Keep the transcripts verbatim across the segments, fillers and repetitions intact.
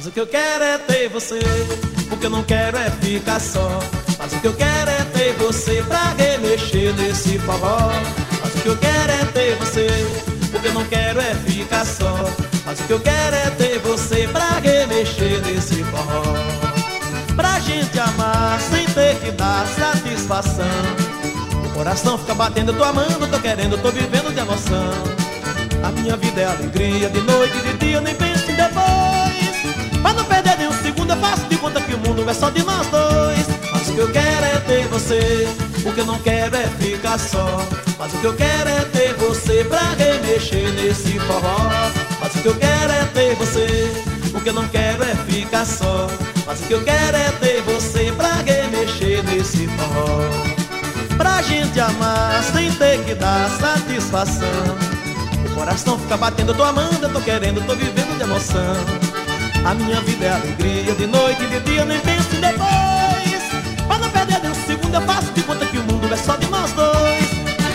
Mas o que eu quero é ter você, o que eu não quero é ficar só. Mas o que eu quero é ter você pra remexer nesse forró. Mas o que eu quero é ter você, o que eu não quero é ficar só. Mas o que eu quero é ter você pra remexer nesse forró. Pra gente amar sem ter que dar satisfação. O coração fica batendo, eu tô amando, tô querendo, tô vivendo de emoção. A minha vida é alegria, de noite e de dia eu nem penso em depois. Pra não perder nem um segundo eu faço de conta que o mundo é só de nós dois. Mas o que eu quero é ter você, o que eu não quero é ficar só. Mas o que eu quero é ter você pra remexer nesse forró. Mas o que eu quero é ter você, o que eu não quero é ficar só. Mas o que eu quero é ter você pra remexer nesse forró. Pra gente amar sem ter que dar satisfação. O coração fica batendo, eu tô amando, eu tô querendo, tô vivendo de emoção. A minha vida é alegria, de noite e de dia eu nem penso em depois. Pra não perder nem um segundo eu faço de conta que o mundo é só de nós dois.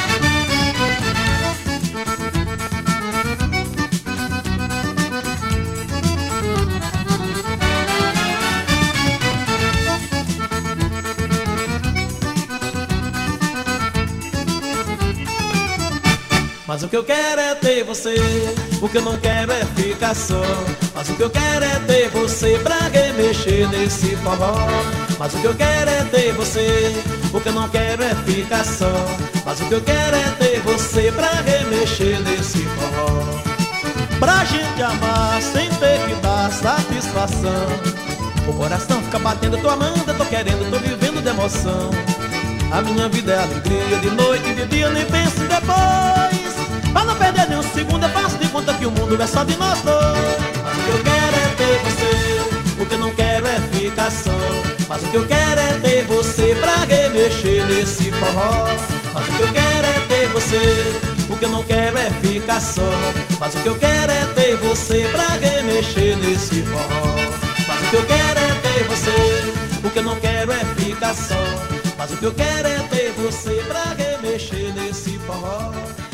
Mas o que eu quero é ter você, o que eu não quero é ficar só. Mas o que eu quero é ter você pra remexer nesse forró. Mas o que eu quero é ter você, o que eu não quero é ficar só. Mas o que eu quero é ter você pra remexer nesse forró. Pra gente amar sem ter que dar satisfação. O coração fica batendo, eu tô amando, eu tô querendo, tô vivendo de emoção. A minha vida é alegria, de noite e de dia eu nem penso depois. Pra não perder nem um segundo eu faço de conta que o mundo é só de nós dois. Mas o que eu quero é ter você, o que eu não quero é ficar só. Mas o que eu quero é ter você pra remexer nesse forró. Mas o que eu quero é ter você, o que eu não quero é ficar só. Mas o que eu quero é ter você pra remexer nesse forró. Mas o que eu quero é ter você, o que eu não quero é ficar só. Mas o que eu quero é ter você pra remexer nesse forró.